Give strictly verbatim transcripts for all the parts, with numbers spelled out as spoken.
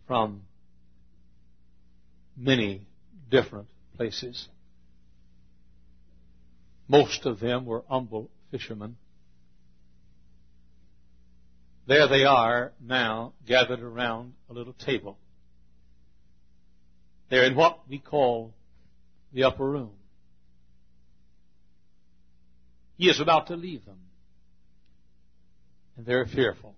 from many different places. Most of them were humble fishermen. There they are now, gathered around a little table. They're in what we call the upper room. He is about to leave them. And they're fearful.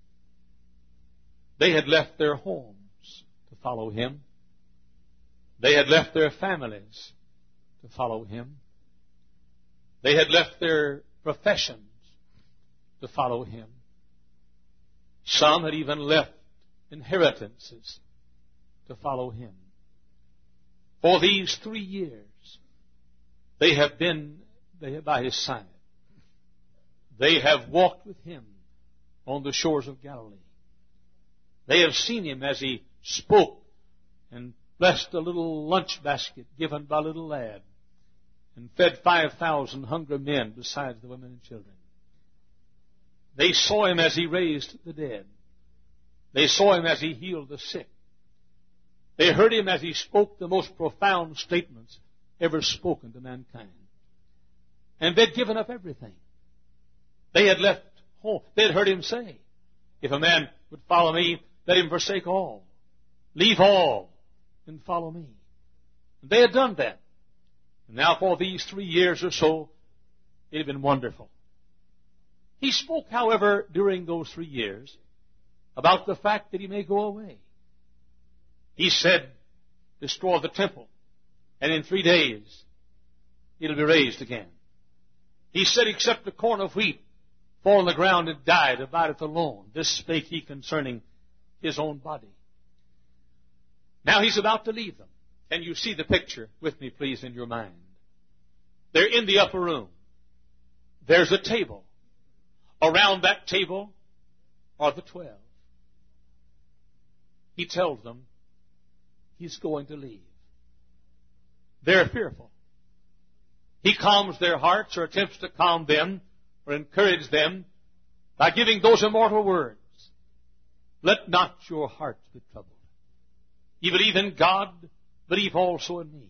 They had left their homes to follow Him. They had left their families to follow Him. They had left their professions to follow Him. Some had even left inheritances to follow Him. For these three years, they have been by His side. They have walked with Him on the shores of Galilee. They have seen Him as He spoke and blessed a little lunch basket given by a little lad and fed five thousand hungry men besides the women and children. They saw Him as He raised the dead. They saw Him as He healed the sick. They heard Him as He spoke the most profound statements ever spoken to mankind. And they'd given up everything. They had left home. They had heard Him say, if a man would follow me, let him forsake all. Leave all and follow me. And they had done that. And now for these three years or so, it had been wonderful. He spoke, however, during those three years about the fact that He may go away. He said, destroy the temple, and in three days it'll be raised again. He said, except a corn of wheat fall on the ground and die, abideth alone. This spake He concerning His own body. Now He's about to leave them. Can you see the picture with me, please, in your mind? They're in the upper room. There's a table. Around that table are the twelve. He tells them He's going to leave. They're fearful. He calms their hearts, or attempts to calm them or encourage them by giving those immortal words. Let not your hearts be troubled. You believe in God, believe also in me.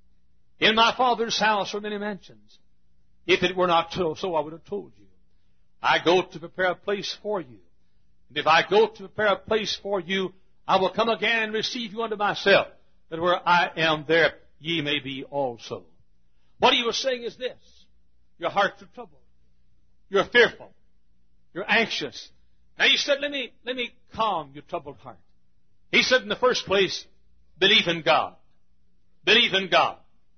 In my Father's house are many mansions. If it were not so, so I would have told you. I go to prepare a place for you. And if I go to prepare a place for you, I will come again and receive you unto myself, that where I am, there ye may be also. What He was saying is this: your hearts are troubled. You're fearful. You're anxious. Now He said, let me, let me calm your troubled heart. He said, in the first place, believe in God. Believe in God.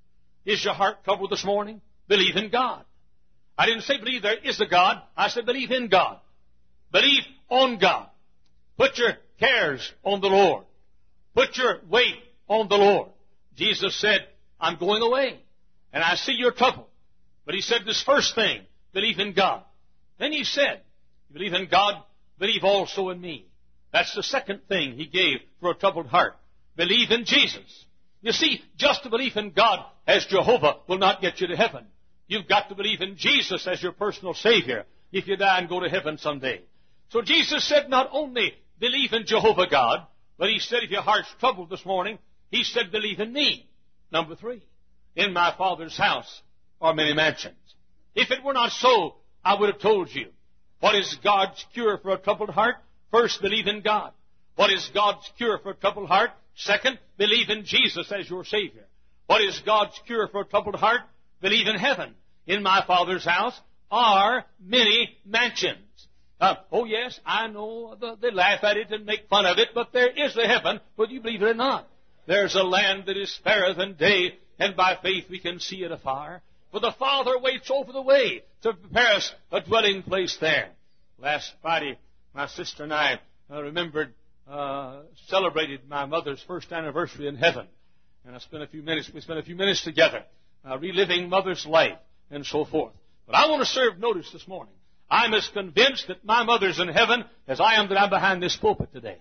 Is your heart troubled this morning? Believe in God. I didn't say believe there is a God. I said believe in God. Believe on God. Put your cares on the Lord. Put your weight on the Lord. Jesus said, I'm going away, and I see you're troubled. But He said this first thing, believe in God. Then He said, you believe in God, believe also in me. That's the second thing He gave for a troubled heart. Believe in Jesus. You see, just to believe in God as Jehovah will not get you to heaven. You've got to believe in Jesus as your personal Savior if you die and go to heaven someday. So Jesus said not only believe in Jehovah God, but He said if your heart's troubled this morning, He said believe in me. Number three, in my Father's house are many mansions. If it were not so, I would have told you. What is God's cure for a troubled heart? First, believe in God. What is God's cure for a troubled heart? Second, believe in Jesus as your Savior. What is God's cure for a troubled heart? Believe in heaven. In my Father's house are many mansions. Uh, oh yes, I know they laugh at it and make fun of it, but there is a heaven, whether you believe it or not. There's a land that is fairer than day, and by faith we can see it afar. For the Father waits over the way to prepare us a dwelling place there. Last Friday, my sister and I uh, remembered, uh, celebrated my mother's first anniversary in heaven. And I spent a few minutes, we spent a few minutes together, uh, reliving mother's life and so forth. But I want to serve notice this morning. I'm as convinced that my mother's in heaven as I am that I'm behind this pulpit today.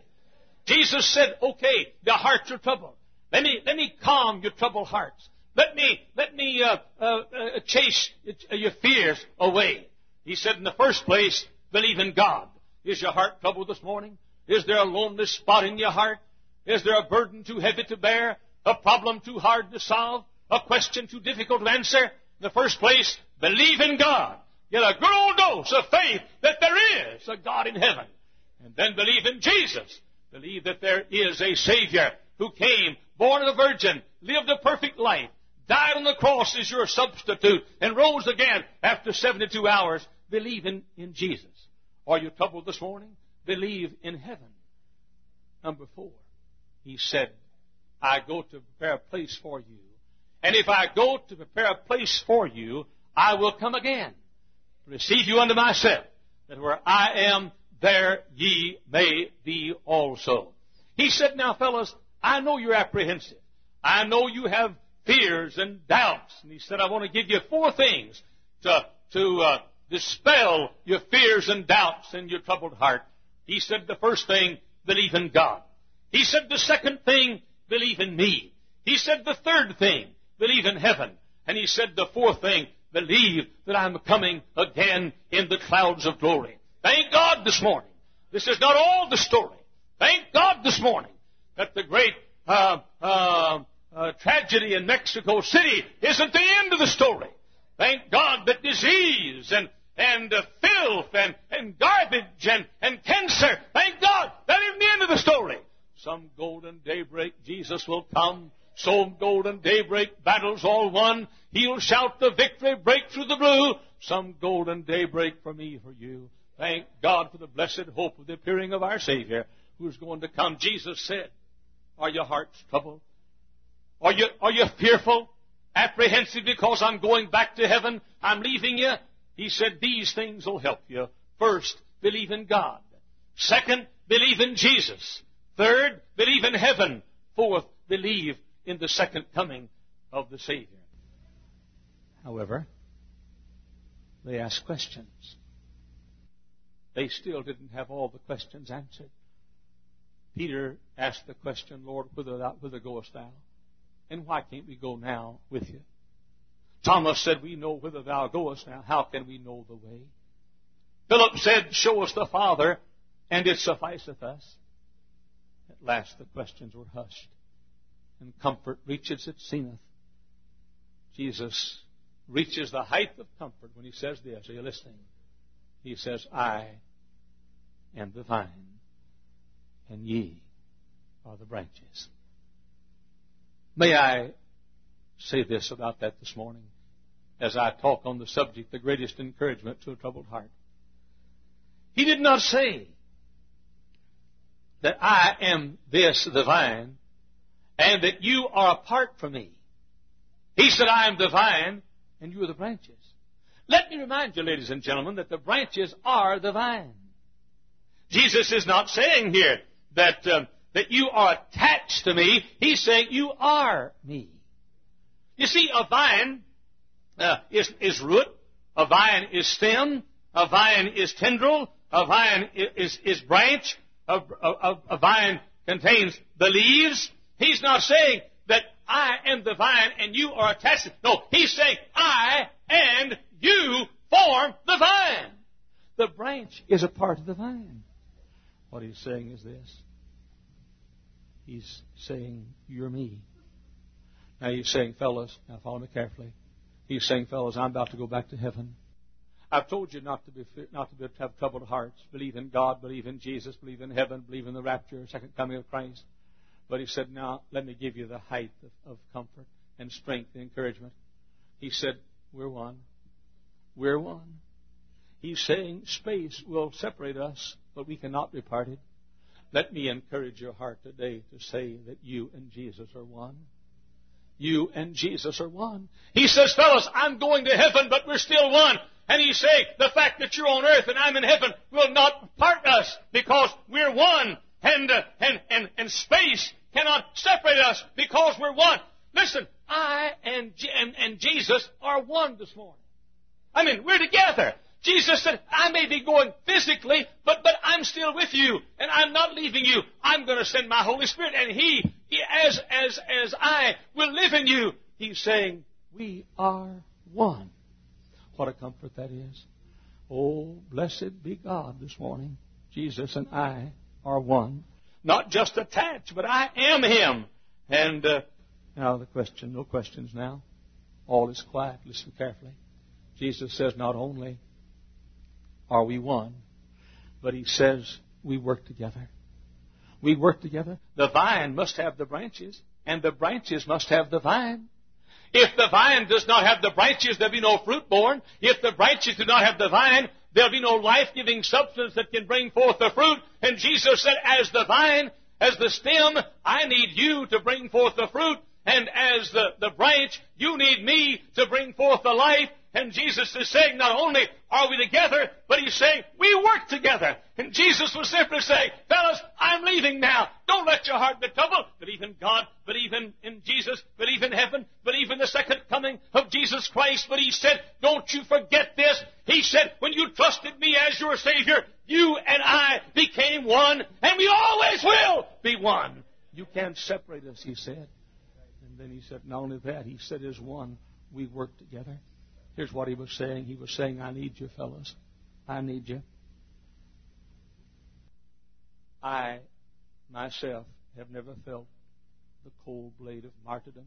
Jesus said, okay, the hearts are troubled. Let me, let me calm your troubled hearts. Let me, let me, uh, uh, uh, chase your fears away. He said, in the first place, believe in God. Is your heart troubled this morning? Is there a lonely spot in your heart? Is there a burden too heavy to bear? A problem too hard to solve? A question too difficult to answer? In the first place, believe in God. Get a good old dose of faith that there is a God in heaven. And then believe in Jesus. Believe that there is a Savior who came, born of a virgin, lived a perfect life, died on the cross as your substitute, and rose again after seventy-two hours. Believe in, in Jesus. Are you troubled this morning? Believe in heaven. Number four, He said, I go to prepare a place for you. And if I go to prepare a place for you, I will come again to receive you unto myself, that where I am, there ye may be also. He said, now fellows, I know you're apprehensive. I know you have fears and doubts. And He said, I want to give you four things to, to uh, dispel your fears and doubts in your troubled heart. He said, the first thing, believe in God. He said, the second thing, believe in me. He said, the third thing, believe in heaven. And He said, the fourth thing, believe that I'm coming again in the clouds of glory. Thank God this morning. This is not all the story. Thank God this morning that the great uh, uh, uh, tragedy in Mexico City isn't the end of the story. Thank God that disease and and uh, filth and, and garbage and, and cancer, thank God, that isn't the end of the story. Some golden daybreak Jesus will come. Some golden daybreak battles all won. He'll shout the victory, break through the blue. Some golden daybreak for me, for you. Thank God for the blessed hope of the appearing of our Savior who is going to come. Jesus said, are your hearts troubled? Are you, are you fearful? Apprehensive because I'm going back to heaven? I'm leaving you? He said, these things will help you. First, believe in God. Second, believe in Jesus. Third, believe in heaven. Fourth, believe in the second coming of the Savior. However, they asked questions. They still didn't have all the questions answered. Peter asked the question, Lord, whither, thou, whither goest thou? And why can't we go now with you? Thomas said, we know whither thou goest now. How can we know the way? Philip said, show us the Father, and it sufficeth us. At last the questions were hushed, and comfort reaches its zenith. Jesus reaches the height of comfort when He says this. Are you listening? He says, I am the vine, and ye are the branches. May I say this about that this morning as I talk on the subject, the greatest encouragement to a troubled heart. He did not say that I am this, the vine, and that you are apart from me. He said, I am the vine, and you are the branches. Let me remind you, ladies and gentlemen, that the branches are the vine. Jesus is not saying here that, uh, that you are attached to me. He's saying you are me. You see, a vine uh, is, is root, a vine is stem, a vine is tendril, a vine is, is branch, a, a, a vine contains the leaves. He's not saying that I am the vine and you are attached. No, He's saying I and you form the vine. The branch is a part of the vine. What He's saying is this. He's saying, you're me. Now He's saying, fellas, now follow me carefully. He's saying, fellas, I'm about to go back to heaven. I've told you not to be not to, be, to have troubled hearts. Believe in God, believe in Jesus, believe in heaven, believe in the rapture, second coming of Christ. But He said, now let me give you the height of, of comfort and strength and encouragement. He said, we're one. We're one. He's saying space will separate us, but we cannot be parted. Let me encourage your heart today to say that you and Jesus are one. You and Jesus are one. He says, fellas, I'm going to heaven, but we're still one. And He's saying, the fact that you're on earth and I'm in heaven will not part us because we're one. And, uh, and, and, and space cannot separate us because we're one. Listen, I and, and, and Jesus are one this morning. I mean, we're together. Jesus said, I may be going physically, but, but I'm still with you, and I'm not leaving you. I'm going to send my Holy Spirit, and He, he as, as, as I, will live in you. He's saying, we are one. What a comfort that is. Oh, blessed be God this morning. Jesus and I are one. not just attached, but I am Him. And uh, now the question, no questions now. All is quiet. Listen carefully. Jesus says not only are we one, but He says we work together. We work together. The vine must have the branches, and the branches must have the vine. If the vine does not have the branches, there'll be no fruit born. If the branches do not have the vine, there'll be no life-giving substance that can bring forth the fruit. And Jesus said, as the vine, as the stem, I need you to bring forth the fruit. And as the, the branch, you need me to bring forth the life. And Jesus is saying, not only are we together, but He's saying, we work together. And Jesus was simply saying, fellas, I'm leaving now. Don't let your heart be troubled. Believe in God, believe in, in Jesus, believe in heaven, believe in the second coming of Jesus Christ. But He said, don't you forget this. He said, when you trusted me as your Savior, you and I became one, and we always will be one. You can't separate us, He said. And then He said, not only that, He said, as one, we work together. Here's what He was saying. He was saying, I need you, fellas. I need you. I, myself, have never felt the cold blade of martyrdom.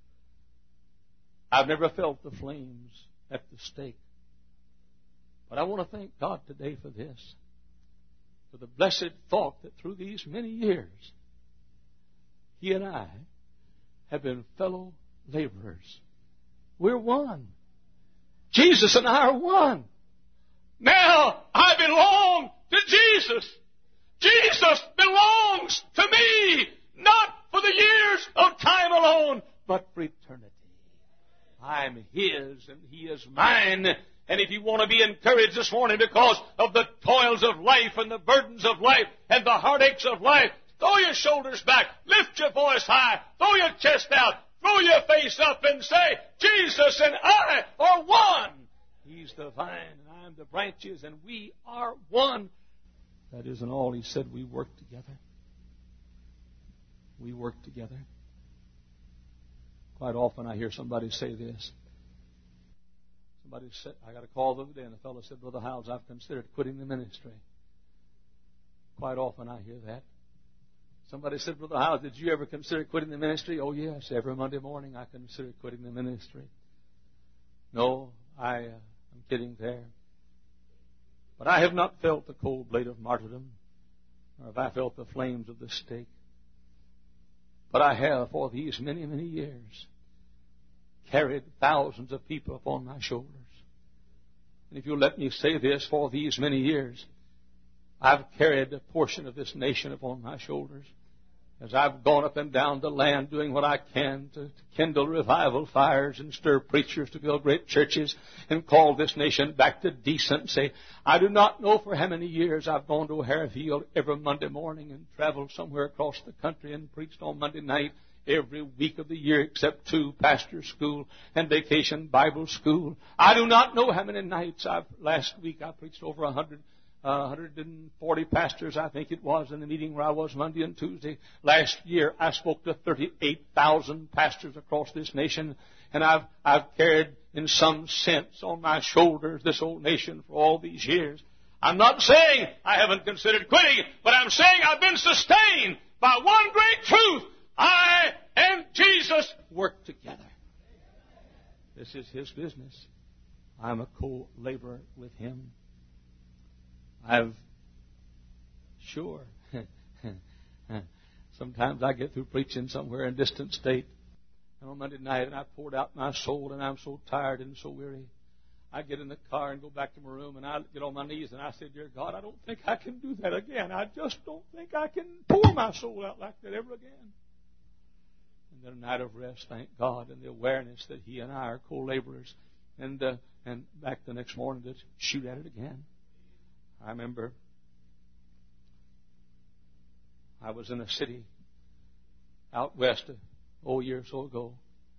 I've never felt the flames at the stake. But I want to thank God today for this. For the blessed thought that through these many years, He and I have been fellow laborers. We're one. Jesus and I are one. Now I belong to Jesus. Jesus belongs to me, not for the years of time alone, but for eternity. I'm His and He is mine. And if you want to be encouraged this morning because of the toils of life and the burdens of life and the heartaches of life, throw your shoulders back, lift your voice high, throw your chest out, throw your face up and say, Jesus and I are one. He's the vine and I'm the branches and we are one. That isn't all. He said we work together. We work together. Quite often I hear somebody say this. Somebody said, I got a call the other day and the fellow said, Brother Howells, I've considered quitting the ministry. Quite often I hear that. Somebody said, Brother Howells, did you ever consider quitting the ministry? Oh, yes. Every Monday morning I consider quitting the ministry. No, I, uh, I'm kidding there. But I have not felt the cold blade of martyrdom, nor have I felt the flames of the stake. But I have, for these many, many years, carried thousands of people upon my shoulders. And if you'll let me say this, for these many years, I've carried a portion of this nation upon my shoulders as I've gone up and down the land doing what I can to, to kindle revival fires and stir preachers to build great churches and call this nation back to decency. I do not know for how many years I've gone to O'Hare Field every Monday morning and traveled somewhere across the country and preached on Monday night every week of the year except two, pastor school and vacation Bible school. I do not know how many nights I've, last week I preached over a hundred Uh, one hundred forty pastors, I think it was, in the meeting where I was Monday and Tuesday. Last year, I spoke to thirty-eight thousand pastors across this nation, and I've, I've carried, in some sense, on my shoulders this old nation for all these years. I'm not saying I haven't considered quitting, but I'm saying I've been sustained by one great truth. I and Jesus work together. This is His business. I'm a co-laborer with Him. I've, sure, sometimes I get through preaching somewhere in a distant state, and on Monday night, and I poured out my soul, and I'm so tired and so weary. I get in the car and go back to my room, and I get on my knees, and I say, Dear God, I don't think I can do that again. I just don't think I can pour my soul out like that ever again. And then a night of rest, thank God, and the awareness that He and I are co-laborers, and uh, and back the next morning to shoot at it again. I remember I was in a city out west a whole year or so ago.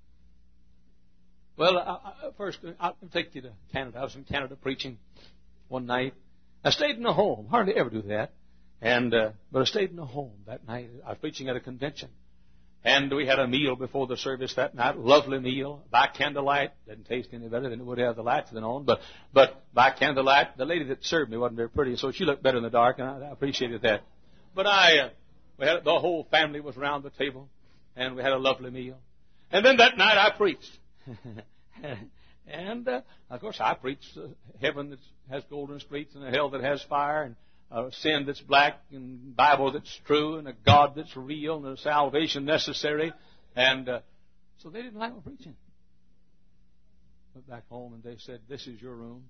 Well, I, I, first, I'll take you to Canada. I was in Canada preaching one night. I stayed in a home. Hardly ever do that. And uh, but I stayed in a home that night. I was preaching at a convention. And we had a meal before the service that night, lovely meal, by candlelight. Didn't taste any better than it would have the lights been on, but but by candlelight. The lady that served me wasn't very pretty, so she looked better in the dark, and I, I appreciated that. But I uh, We had the whole family was around the table, and we had a lovely meal. And then that night I preached. and, uh, of course, I preached uh, heaven that has golden streets and a hell that has fire and a sin that's black and Bible that's true and a God that's real and a salvation necessary. And uh, so they didn't like my preaching. Went back home and they said, this is your room.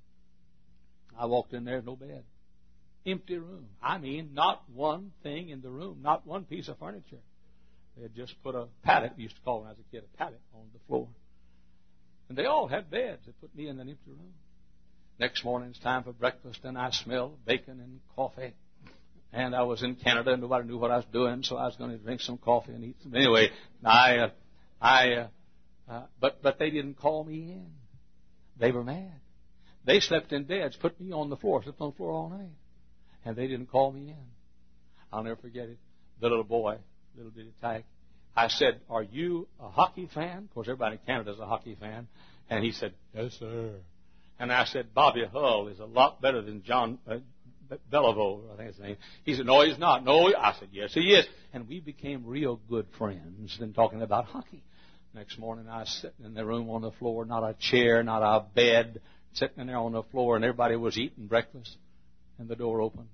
I walked in there, no bed. Empty room. I mean, not one thing in the room, not one piece of furniture. They had just put a pallet, we used to call it when I was a kid, a pallet on the floor. And they all had beds. They put me in an empty room. Next morning, it's time for breakfast, and I smelled bacon and coffee. And I was in Canada, and nobody knew what I was doing, so I was going to drink some coffee and eat some. Anyway, I, uh, I, uh, uh, but but they didn't call me in. They were mad. They slept in beds, put me on the floor, slept on the floor all night, and they didn't call me in. I'll never forget it. The little boy, little bitty tyke. I said, "Are you a hockey fan?" Of course, everybody in Canada is a hockey fan, and he said, "Yes, sir." And I said, Bobby Hull is a lot better than John uh, Beliveau, I think his name. He said, no, he's not. No, I said, yes, he is. And we became real good friends then talking about hockey. Next morning, I was sitting in the room on the floor, not a chair, not a bed, sitting in there on the floor, and everybody was eating breakfast. And the door opened.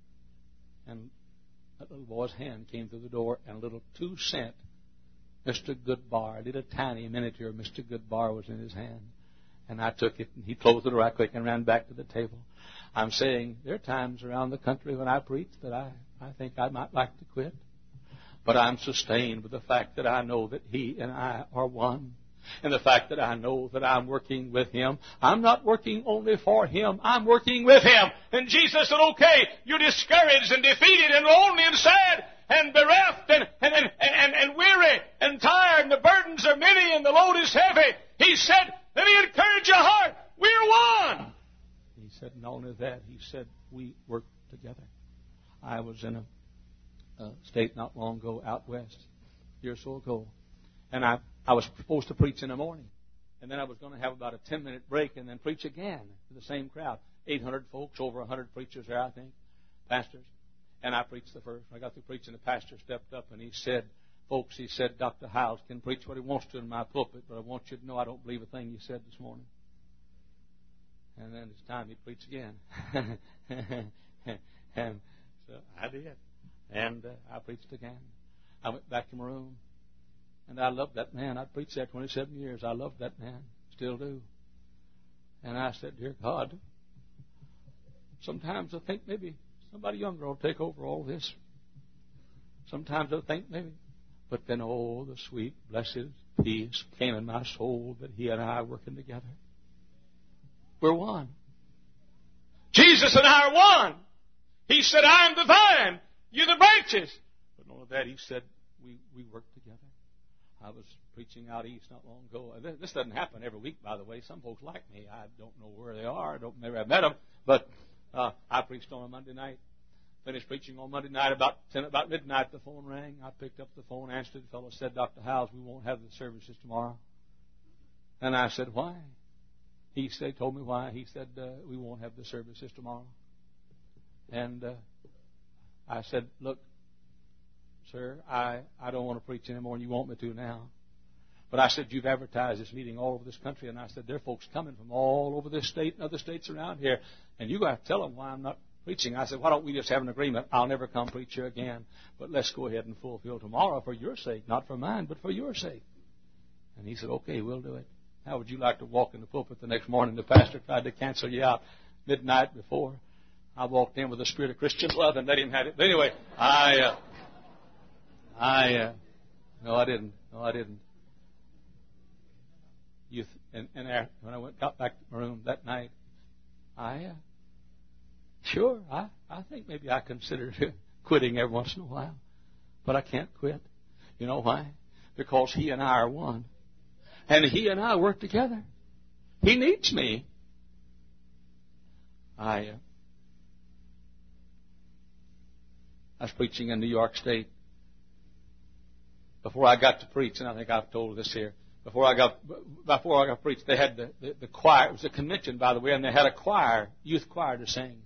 And that little boy's hand came through the door, and a little two-cent Mister Goodbar, a little tiny miniature Mister Goodbar was in his hand. And I took it, and he closed it right quick and ran back to the table. I'm saying there are times around the country when I preach that I, I think I might like to quit. But I'm sustained with the fact that I know that he and I are one. And the fact that I know that I'm working with him. I'm not working only for him. I'm working with him. And Jesus said, okay, you're discouraged and defeated and lonely and sad and bereft and, and, and, and, and weary and tired, and the burdens are many and the load is heavy. He said, let me encourage your heart. We're one. He said, not only that, he said, we work together. I was in a, a state not long ago out west, a year or so ago, and I, I was supposed to preach in the morning. And then I was going to have about a ten-minute break and then preach again to the same crowd. eight hundred folks, over one hundred preachers there, I think, pastors. And I preached the first. When I got through preaching, the pastor stepped up and he said, folks, he said, Doctor Hiles can preach what he wants to in my pulpit, but I want you to know I don't believe a thing you said this morning. And then it's time he preached again. And so I did. And uh, I preached again. I went back to my room. And I loved that man. I preached there twenty-seven years. I loved that man. Still do. And I said, dear God, sometimes I think maybe somebody younger will take over all this. Sometimes I think maybe. But then, oh, the sweet, blessed peace came in my soul that he and I are working together. We're one. Jesus and I are one. He said, I am the vine, you're the branches. But not only that, he said, we, we work together. I was preaching out east not long ago. This doesn't happen every week, by the way. Some folks like me. I don't know where they are. I don't maybe I've met them. But uh, I preached on a Monday night. Finished preaching on Monday night. About ten, about midnight, the phone rang. I picked up the phone, answered. The fellow said, Doctor Hiles, we won't have the services tomorrow. And I said, why? He said, told me why. He said, uh, we won't have the services tomorrow. And uh, I said, look, sir, I, I don't want to preach anymore, and you want me to now. But I said, you've advertised this meeting all over this country. And I said, there are folks coming from all over this state and other states around here. And you're going to have to tell them why I'm not preaching. I said, why don't we just have an agreement? I'll never come preach here again. But let's go ahead and fulfill tomorrow for your sake. Not for mine, but for your sake. And he said, okay, we'll do it. How would you like to walk in the pulpit the next morning? The pastor tried to cancel you out midnight before. I walked in with the spirit of Christian love and let him have it. But anyway, I, uh, I, uh, no, I didn't. No, I didn't. You th- and, and there, when I went, got back to my room that night, I, uh, sure, I, I think maybe I considered quitting every once in a while, but I can't quit. You know why? Because he and I are one. And he and I work together. He needs me. I, uh, I was preaching in New York State. Before I got to preach, and I think I've told this here, before I got before I got to preach, they had the, the, the choir. It was a convention, by the way, and they had a choir, youth choir, to sing.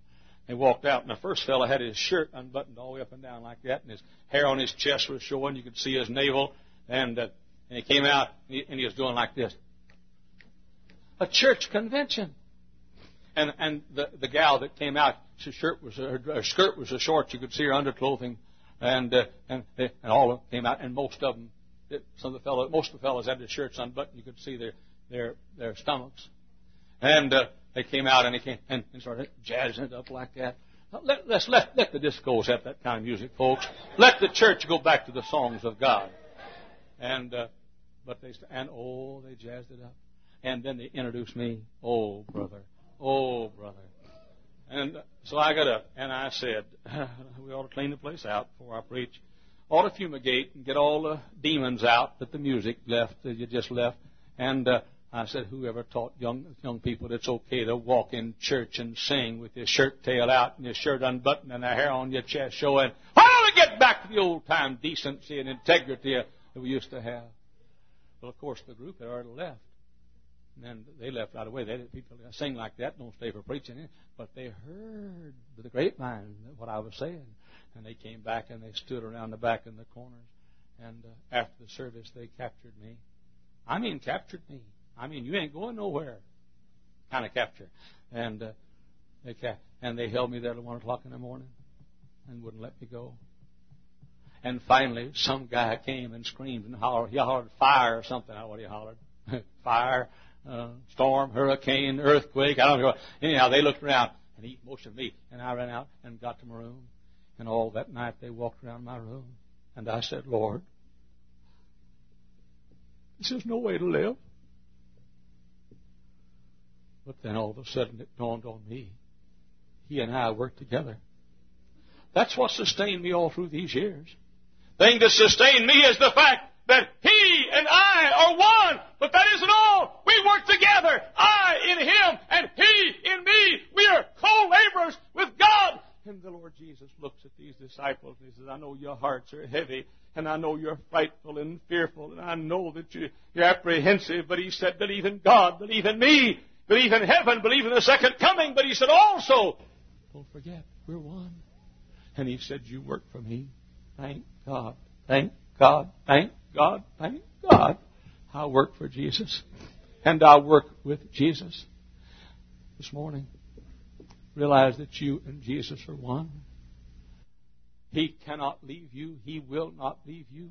He walked out, and the first fellow had his shirt unbuttoned all the way up and down like that, and his hair on his chest was showing. You could see his navel. And, uh, and he came out, and he, and he was doing like this. A church convention. And and the, the gal that came out, her shirt was her, her skirt was so short you could see her underclothing, and uh, and they, and all of them came out, and most of them, some of the fellows, most of the fellows had their shirts unbuttoned. You could see their their their stomachs, and uh, they came out and they came and, and started jazzing it up like that. Let, let's let let the discos have that kind of music, folks. Let the church go back to the songs of God. And uh, but they and oh they jazzed it up, and then they introduced me. Oh brother, oh brother, and so I got up and I said, we ought to clean the place out before I preach. Ought to fumigate and get all the demons out that the music left that you just left. And uh, I said, whoever taught young young people it's okay to walk in church and sing with your shirt tail out and your shirt unbuttoned and the hair on your chest showing? Why don't we get back to the old time decency and integrity that we used to have? Well, of course, the group had already left. And then they left right away. They didn't, people that sing like that don't stay for preaching. But they heard with the grapevine what I was saying. And they came back and they stood around the back in the corners. And uh, after the service, they captured me. I mean, captured me. I mean, you ain't going nowhere. Kind of capture. And uh, they ca- and they held me there till one o'clock in the morning and wouldn't let me go. And finally, some guy came and screamed and hollered. He hollered fire or something. I don't know what he hollered. Fire, uh, storm, hurricane, earthquake. I don't know. Anyhow, they looked around and he motioned me. And I ran out and got to my room. And all that night they walked around my room. And I said, Lord, this is no way to live. But then all of a sudden it dawned on me. He and I worked together. That's what sustained me all through these years. The thing that sustained me is the fact that he and I are one. But that isn't all. We work together. I in him and he in me. We are co-laborers with God. And the Lord Jesus looks at these disciples and he says, I know your hearts are heavy, and I know you're frightful and fearful, and I know that you, you're apprehensive. But he said, believe in God, believe in me, believe in heaven, believe in the second coming. But he said also, don't forget, we're one. And he said, you work for me. Thank God, thank God, thank God, thank God. I work for Jesus, and I work with Jesus. This morning, realize that you and Jesus are one. He cannot leave you. He will not leave you.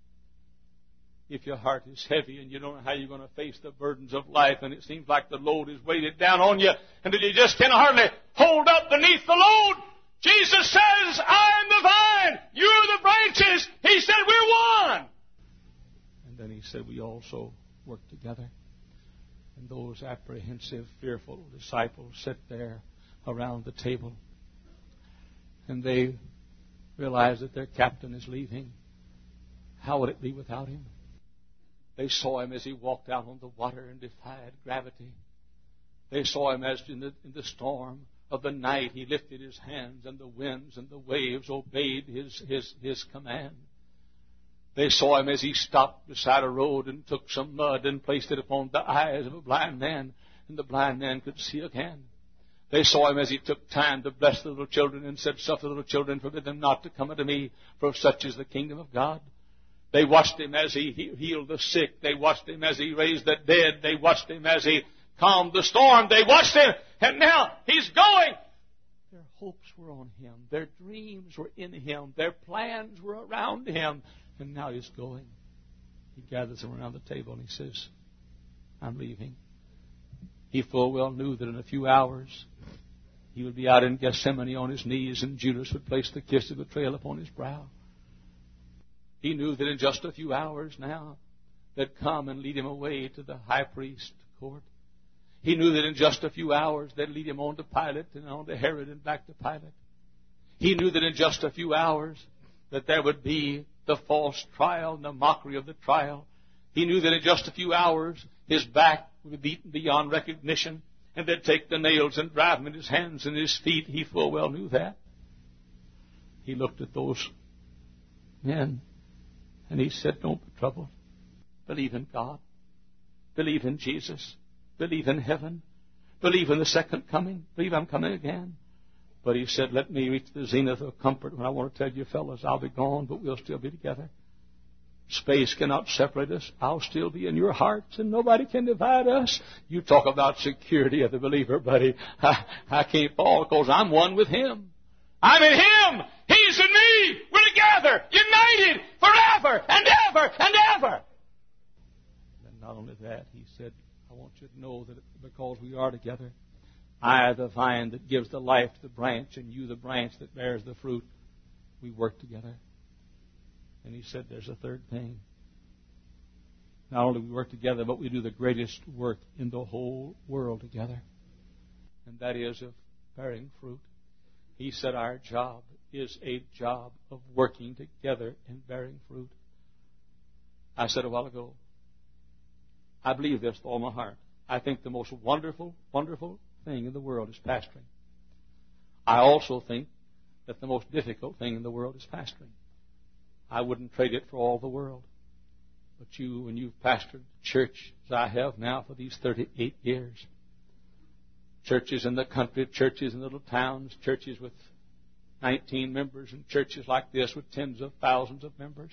If your heart is heavy and you don't know how you're going to face the burdens of life, and it seems like the load is weighted down on you and that you just can hardly hold up beneath the load, Jesus says, I am the vine, you're the branches. He said, we're one. And then he said, we also work together. And those apprehensive, fearful disciples sit there around the table, and they realize that their captain is leaving. How would it be without him? They saw him as he walked out on the water and defied gravity. They saw him as in the, in the storm of the night he lifted his hands, and the winds and the waves obeyed his, his, his command. They saw him as he stopped beside a road and took some mud and placed it upon the eyes of a blind man, and the blind man could see again. They saw him as he took time to bless the little children and said, suffer the little children, forbid them not to come unto me, for such is the kingdom of God. They watched him as he healed the sick. They watched him as he raised the dead. They watched him as he calmed the storm. They watched him, and now he's going. Their hopes were on him. Their dreams were in him. Their plans were around him. And now he's going. He gathers them around the table and he says, I'm leaving. He full well knew that in a few hours he would be out in Gethsemane on his knees, and Judas would place the kiss of betrayal upon his brow. He knew that in just a few hours now they'd come and lead him away to the high priest court. He knew that in just a few hours they'd lead him on to Pilate and on to Herod and back to Pilate. He knew that in just a few hours that there would be the false trial and the mockery of the trial. He knew that in just a few hours his back would be beaten beyond recognition, and they'd take the nails and drive them in his hands and his feet. He full well knew that. He looked at those men and he said, don't be troubled. Believe in God. Believe in Jesus. Believe in heaven. Believe in the second coming. Believe I'm coming again. But he said, let me reach the zenith of comfort when I want to tell you, fellas, I'll be gone, but we'll still be together. Space cannot separate us. I'll still be in your hearts, and nobody can divide us. You talk about security of the believer, buddy. I, I can't fall because I'm one with Him. I'm in Him. He's in me. We're together, united forever and ever and ever. And not only that, he said, I want you to know that because we are together, I, the vine that gives the life to the branch, and you, the branch that bears the fruit, we work together. And he said, there's a third thing. Not only do we work together, but we do the greatest work in the whole world together. And that is of bearing fruit. He said our job is a job of working together and bearing fruit. I said a while ago, I believe this with all my heart. I think the most wonderful, wonderful thing in the world is pastoring. I also think that the most difficult thing in the world is pastoring. I wouldn't trade it for all the world. But you, when you've pastored the church, as I have now for these thirty-eight years, churches in the country, churches in little towns, churches with nineteen members, and churches like this with tens of thousands of members.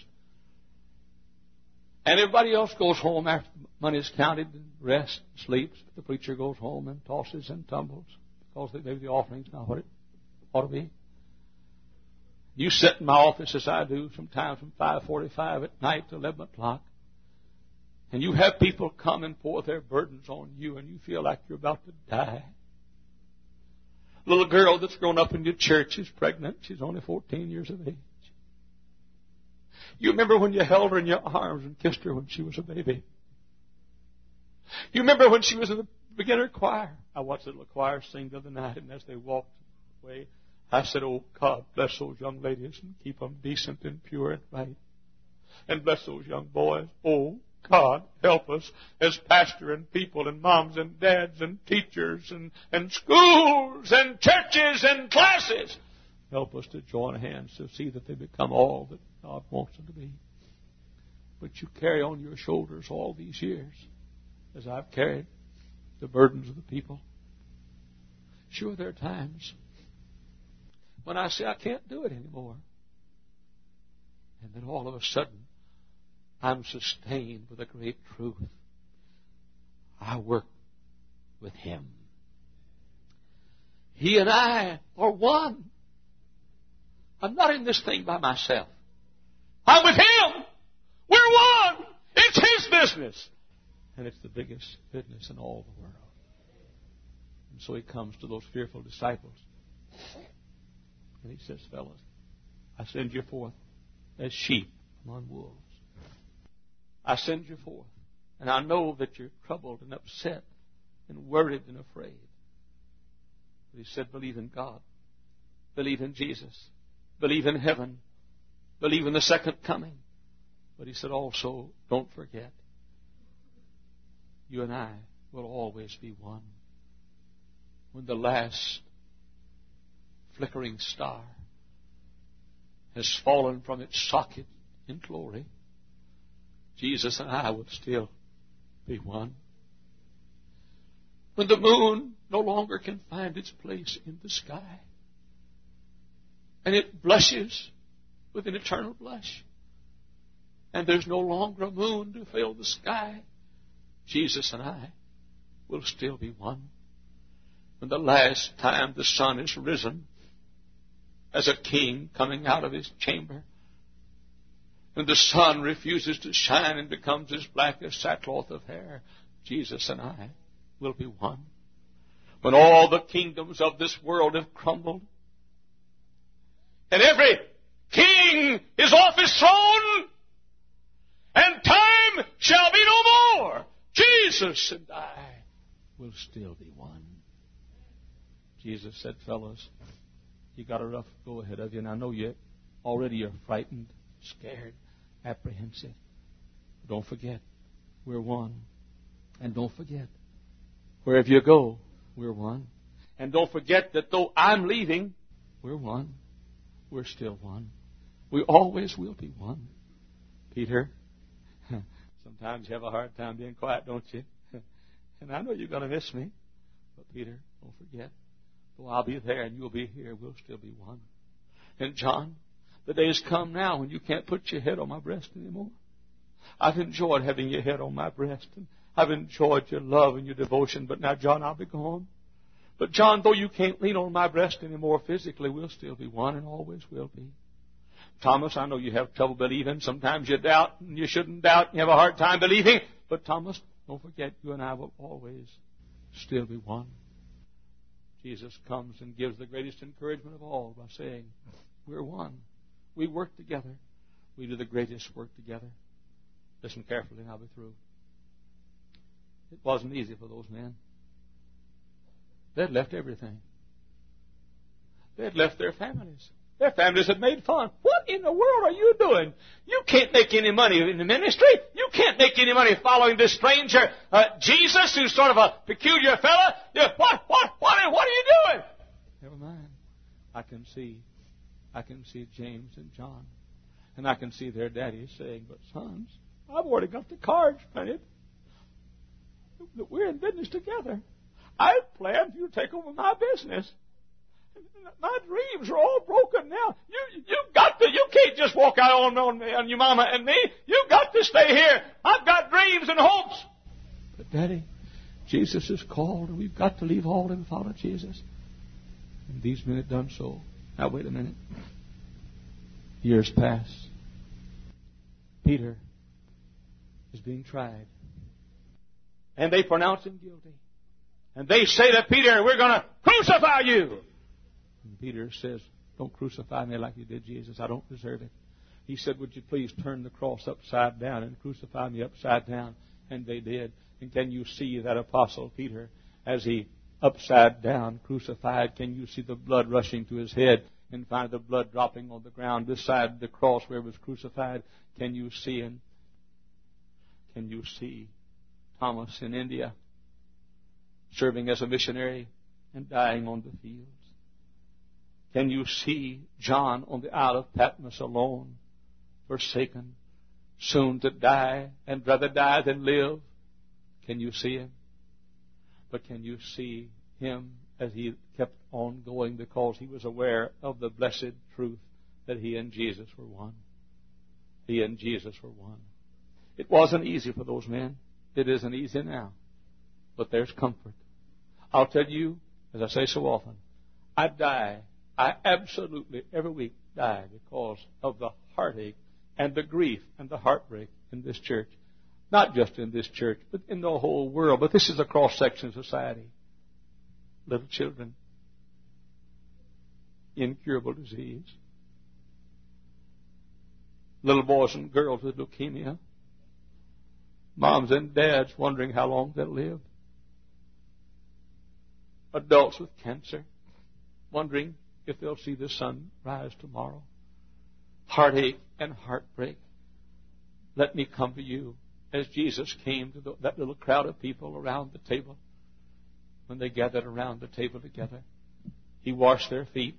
And everybody else goes home after the money's counted and rests and sleeps. But the preacher goes home and tosses and tumbles because maybe the offering's not what it ought to be. You sit in my office as I do sometimes from five forty-five at night to eleven o'clock. And you have people come and pour their burdens on you, and you feel like you're about to die. A little girl that's grown up in your church is pregnant. She's only fourteen years of age. You remember when you held her in your arms and kissed her when she was a baby. You remember when she was in the beginner choir. I watched the little choir sing the other night, and as they walked away, I said, oh, God, bless those young ladies and keep them decent and pure and right. And bless those young boys. Oh, God, help us as pastor and people and moms and dads and teachers and, and schools and churches and classes. Help us to join hands to see that they become all that God wants them to be. But you carry on your shoulders all these years, as I've carried the burdens of the people. Sure, there are times when I say I can't do it anymore. And then all of a sudden, I'm sustained with a great truth. I work with Him. He and I are one. I'm not in this thing by myself. I'm with Him. We're one. It's His business. And it's the biggest business in all the world. And so He comes to those fearful disciples. And He says, fellas, I send you forth as sheep among wolves. I send you forth. And I know that you're troubled and upset and worried and afraid. But He said, believe in God. Believe in Jesus. Believe in heaven. Believe in the second coming. But He said also, don't forget, you and I will always be one. When the last flickering star has fallen from its socket in glory, Jesus and I will still be one. When the moon no longer can find its place in the sky, and it blushes with an eternal blush, and there's no longer a moon to fill the sky, Jesus and I will still be one. When the last time the sun is risen as a king coming out of his chamber, when the sun refuses to shine and becomes as black as sackcloth of hair, Jesus and I will be one. When all the kingdoms of this world have crumbled, and every king is off his throne, and time shall be no more, Jesus and I will still be one. Jesus said, fellas, you got a rough go ahead of you, and I know you already are frightened, scared, apprehensive. But don't forget, we're one. And don't forget, wherever you go, we're one. And don't forget that though I'm leaving, we're one. We're still one. We always will be one. Peter, sometimes you have a hard time being quiet, don't you? And I know you're going to miss me. But Peter, don't forget, Though I'll be there and you'll be here, we'll still be one. And John, the days come now when you can't put your head on my breast anymore. I've enjoyed having your head on my breast, and I've enjoyed your love and your devotion, but now, John, I'll be gone. But, John, though you can't lean on my breast anymore physically, we'll still be one and always will be. Thomas, I know you have trouble believing. Sometimes you doubt, and you shouldn't doubt. You have a hard time believing. But, Thomas, don't forget, you and I will always still be one. Jesus comes and gives the greatest encouragement of all by saying, we're one. We work together. We do the greatest work together. Listen carefully and I'll be through. It wasn't easy for those men. They'd left everything. They'd left their families. Their families had made fun. What in the world are you doing? You can't make any money in the ministry. You can't make any money following this stranger, uh, Jesus, who's sort of a peculiar fellow. What, what, what, what are you doing? Never mind. I can see, I can see James and John. And I can see their daddy saying, but sons, I've already got the cards printed. We're in business together. I planned for you to take over my business. My dreams are all broken now. You, you've got to, you can't just walk out on, on, on your mama and me. You've got to stay here. I've got dreams and hopes. But, Daddy, Jesus is called, and we've got to leave all and follow Jesus. And these men had done so. Now, wait a minute. Years pass. Peter is being tried. And they pronounce him guilty. And they say to Peter, we're going to crucify you. And Peter says, don't crucify me like you did Jesus. I don't deserve it. He said, would you please turn the cross upside down and crucify me upside down? And they did. And can you see that apostle Peter, as he upside down crucified, can you see the blood rushing to his head and find the blood dropping on the ground beside the cross where it was crucified? Can you see him? Can you see Thomas in India, serving as a missionary and dying on the fields? Can you see John on the Isle of Patmos alone, forsaken, soon to die, and rather die than live? Can you see him? But can you see him as he kept on going because he was aware of the blessed truth that he and Jesus were one? He and Jesus were one. It wasn't easy for those men. It isn't easy now. But there's comfort. I'll tell you, as I say so often, I die, I absolutely every week die because of the heartache and the grief and the heartbreak in this church. Not just in this church, but in the whole world. But this is a cross-section of society. Little children, incurable disease, little boys and girls with leukemia, moms and dads wondering how long they'll live, adults with cancer wondering if they'll see the sun rise tomorrow, heartache and heartbreak. Let me come to you as Jesus came to the, that little crowd of people around the table. When they gathered around the table together, he washed their feet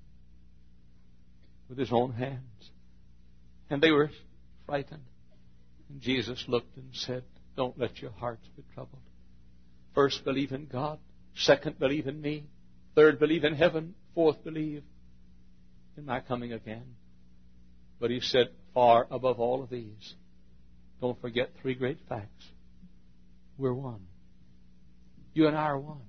with his own hands. And they were frightened. And Jesus looked and said, don't let your hearts be troubled. First, believe in God. Second, believe in me. Third, believe in heaven. Fourth, believe in my coming again. But he said, far above all of these, don't forget three great facts. We're one. You and I are one.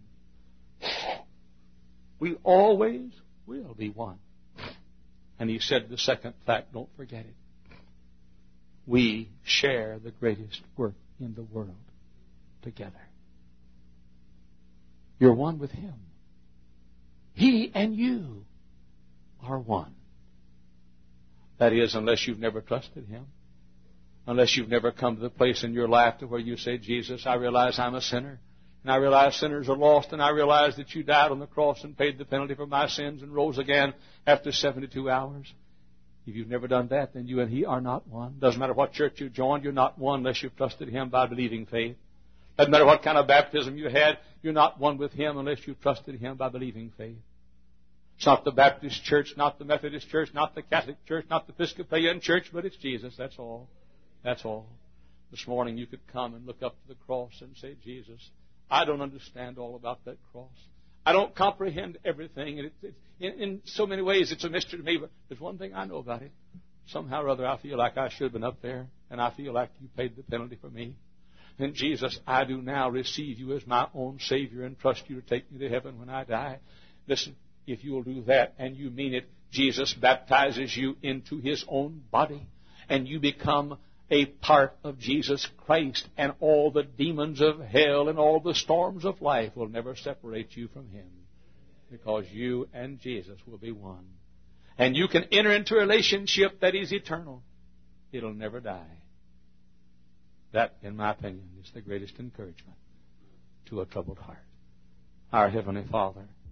We always will be one. And he said the second fact, don't forget it. We share the greatest work in the world together. You're one with him. He and you are one. That is, unless you've never trusted him. Unless you've never come to the place in your life to where you say, Jesus, I realize I'm a sinner. And I realize sinners are lost. And I realize that you died on the cross and paid the penalty for my sins and rose again after seventy-two hours. If you've never done that, then you and he are not one. Doesn't matter what church you joined, you're not one unless you've trusted him by believing faith. Doesn't matter what kind of baptism you had, you're not one with him unless you've trusted him by believing faith. It's not the Baptist church, not the Methodist church, not the Catholic church, not the Episcopalian church, but it's Jesus. That's all. That's all. This morning you could come and look up to the cross and say, Jesus, I don't understand all about that cross. I don't comprehend everything. And it, it, in, in so many ways, it's a mystery to me. But there's one thing I know about it. Somehow or other, I feel like I should have been up there. And I feel like you paid the penalty for me. And Jesus, I do now receive you as my own Savior and trust you to take me to heaven when I die. Listen, if you will do that and you mean it, Jesus baptizes you into His own body. And you become a part of Jesus Christ, and all the demons of hell and all the storms of life will never separate you from Him, because you and Jesus will be one. And you can enter into a relationship that is eternal. It'll never die. That, in my opinion, is the greatest encouragement to a troubled heart. Our Heavenly Father,